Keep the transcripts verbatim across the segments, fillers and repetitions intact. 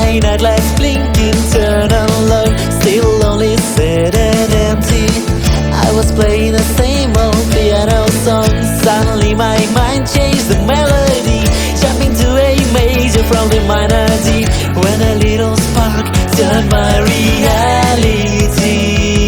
my nightlights blinking, turn on low, still lonely, sad and empty. I was playing the same old piano song. Suddenly my mind changed the melody, jumping to A major from the minor D, when a little spark turned my reality.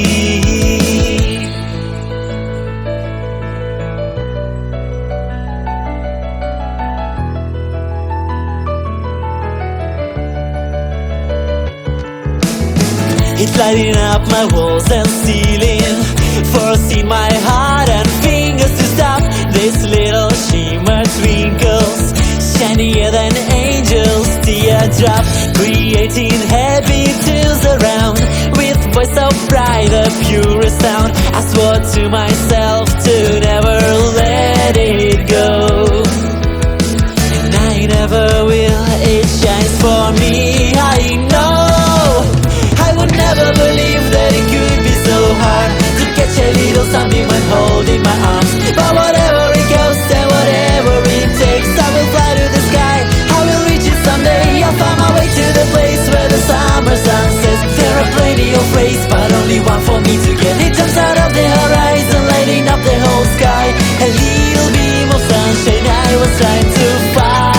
It's lighting up my walls and ceiling, forcing my heart and fingers to stop. This little shimmer twinkles, shinier than angels' teardrop, creating happy tunes around, with voice so bright, the purest sound. I swore to myself to never let it go, and I never will. It shines for me, I know. I would never believe that it could be so hard to catch a little sunbeam and hold in my arms. But whatever it goes and whatever it takes, I will fly to the sky, I will reach it someday. I'll find my way to the place where the summer sun sets. There are plenty of ways, but only one for me to get. It jumps out of the horizon, lighting up the whole sky. A little beam of sunshine I was trying to find.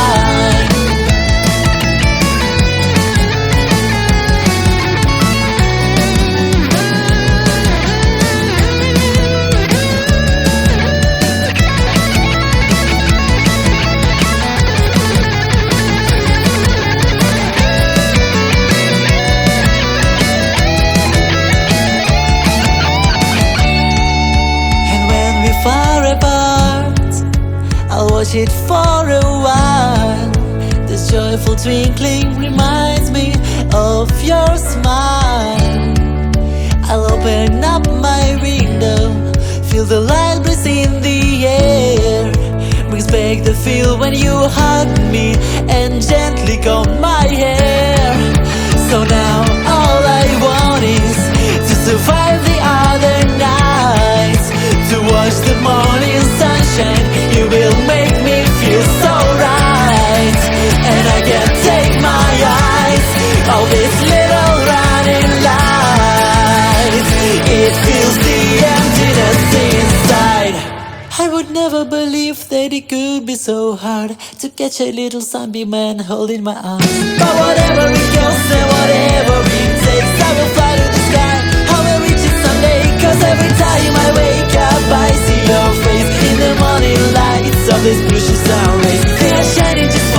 Far apart, I'll watch it for a while. This joyful twinkling reminds me of your smile. I'll open up my window, feel the light breeze in the air, brings back the feel when you hug me and gently comb my hair. So now all I want is to survive the other nights, to watch the morning sunshine. You will make me feel so right, and I can't take my eyes off this little running light. It fills the emptiness inside. I would never believe that it could be so hard to catch a little sunbeam and hold in my arms. But whatever it goes and whatever it takes, I will fly to the sky, I will reach it someday. Cause every time I wake up I see your face in the morning lights of this blue sun rays. They are shining just